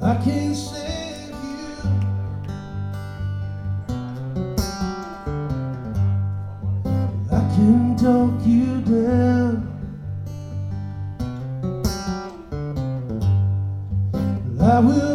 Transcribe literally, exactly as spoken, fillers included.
I can't save you. I can talk you down. I will